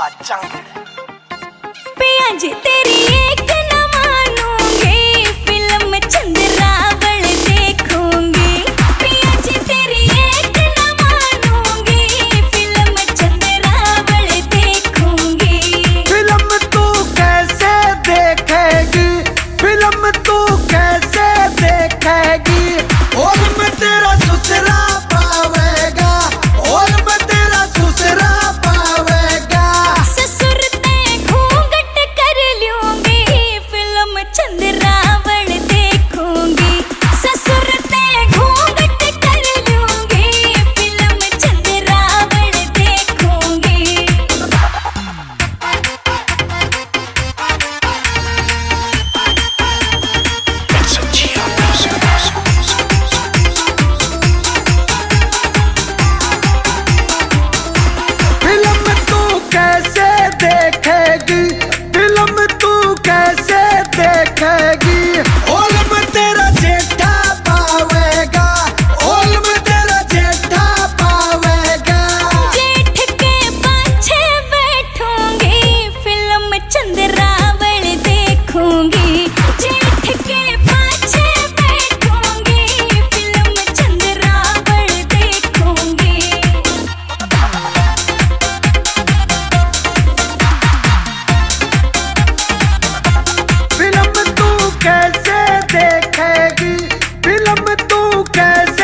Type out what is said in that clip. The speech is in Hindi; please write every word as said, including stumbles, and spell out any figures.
का चंगड़ पिया जी तेरी एक न मानूंगी, फिल्म चंद्रावल देखूंगी। पिया जी तेरी एक न मानूंगी, फिल्म चंद्रावल देखूंगी। फिल्म तू कैसे देखेगी, फिल्म तू कैसे देखेगी, और मैं तेरा ससुरा पावेगा, और मैं तेरा ससुरा पावेगा। ससुर ते घूंघट कर लूंगी, फिल्म चंद्रावल देखूंगी। ससुर ते घूंघट कर लूंगी, फिल्म चंद्रावल देखूंगी। फिल्म तू कैसे देखेगी, फिल्म तू कैसे देखेगी, और मैं तेरा जेठा पावेगा, और मैं तेरा जेठा पावेगा। जेठ के पाछे बैठूंगी, फिल्म चंद्रावल देखूंगी। जेठ के पाछे बैठूंगी, फिल्म चंद्रावल देखूंगी। फिल्म तू कैसे देखेगी, फिल्म तू कैसे